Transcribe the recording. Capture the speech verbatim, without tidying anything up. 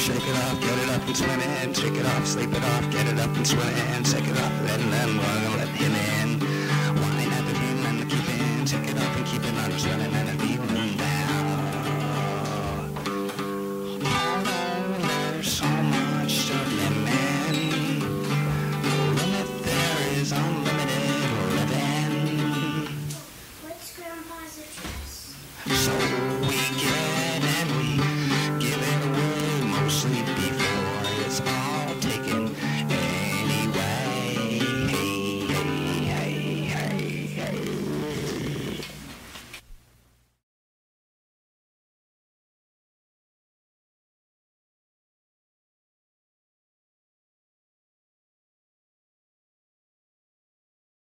shake it off, get it up and swim in, shake it off, sleep it off, get it up and swim in, shake it off, let him, let him in. Wine at the beam and the keep in, shake it off and keep it on, running and